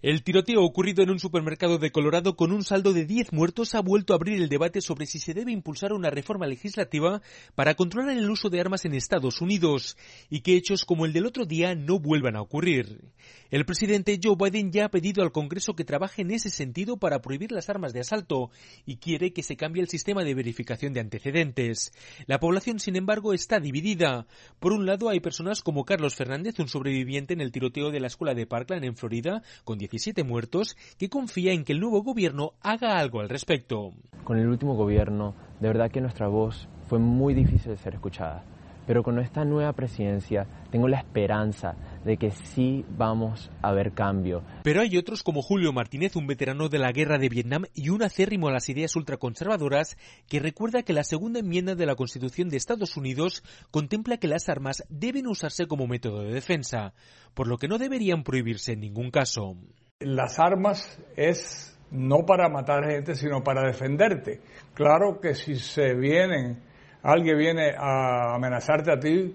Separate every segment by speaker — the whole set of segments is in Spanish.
Speaker 1: El tiroteo ocurrido en un supermercado de Colorado con un saldo de 10 muertos ha vuelto a abrir el debate sobre si se debe impulsar una reforma legislativa para controlar el uso de armas en Estados Unidos y que hechos como el del otro día no vuelvan a ocurrir. El presidente Joe Biden ya ha pedido al Congreso que trabaje en ese sentido para prohibir las armas de asalto y quiere que se cambie el sistema de verificación de antecedentes. La población, sin embargo, está dividida. Por un lado, hay personas como Carlos Fernández, un sobreviviente en el tiroteo de la escuela de Parkland en Florida, con 17 muertos, que confía en que el nuevo gobierno haga algo al respecto.
Speaker 2: Con el último gobierno, de verdad que nuestra voz fue muy difícil de ser escuchada. Pero con esta nueva presidencia tengo la esperanza de que sí vamos a ver cambio.
Speaker 1: Pero hay otros como Julio Martínez, un veterano de la guerra de Vietnam y un acérrimo a las ideas ultraconservadoras, que recuerda que la segunda enmienda de la Constitución de Estados Unidos contempla que las armas deben usarse como método de defensa, por lo que no deberían prohibirse en ningún caso.
Speaker 3: Las armas es no para matar gente, sino para defenderte. Claro que si alguien viene a amenazarte a ti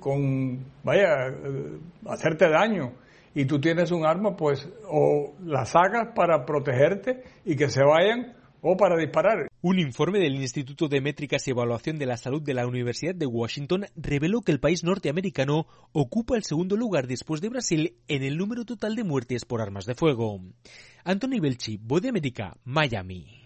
Speaker 3: hacerte daño y tú tienes un arma, pues o la sacas para protegerte y que se vayan o para disparar.
Speaker 1: Un informe del Instituto de Métricas y Evaluación de la Salud de la Universidad de Washington reveló que el país norteamericano ocupa el segundo lugar después de Brasil en el número total de muertes por armas de fuego. Anthony Belchi, Voz de América, Miami.